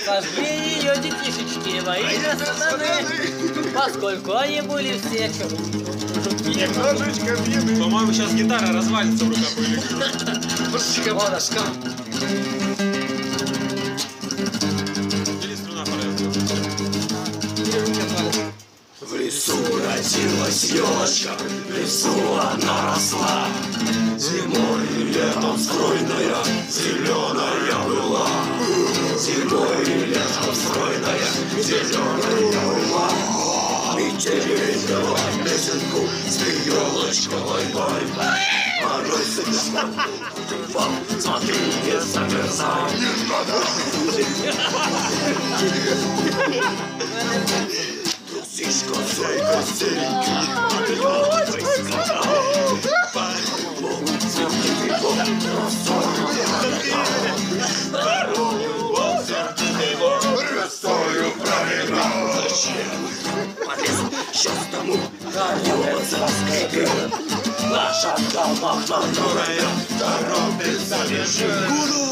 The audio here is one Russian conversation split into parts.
Сожгли ее детишечки воины, поскольку они были все жуки. Немножечко пьяны. По-моему, сейчас гитара развалится в руках у электрона. Или струна порезана. В лесу родилась елочка, в лесу она росла. Зимой и летом стройная, зеленая была. Зимой и летом стройная, зеленая была. Метели пела песенку с елочковой бой. Порой смотри, не замерзай. Трусишка, зайка, серенький, от елочкой скакал. Ростою проиграл. Зачем? По лесу сейчас тому дается скрипит. Наша домохнатая торопится бежит.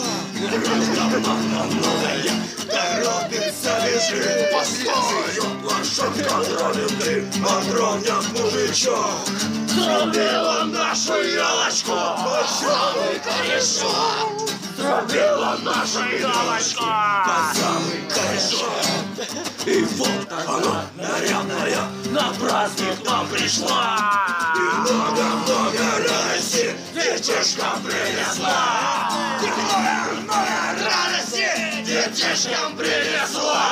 Домохнатая торопится бежит. Постой! Лошадка тронет, отронят мужичок. Срубила нашу елочку под самый корешок. Срубила нашу елочку под самый корешок. И вот она, нарядная, на праздник нам пришла. И много-много радости детишкам принесла. И много радости детишкам принесла.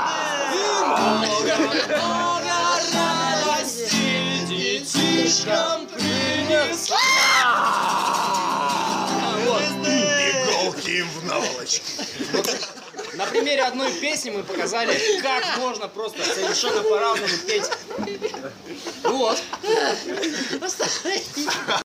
Много радости детишкам принесла. Иголки в наволочке. На примере одной песни мы показали, как можно просто совершенно по-разному петь. Вот.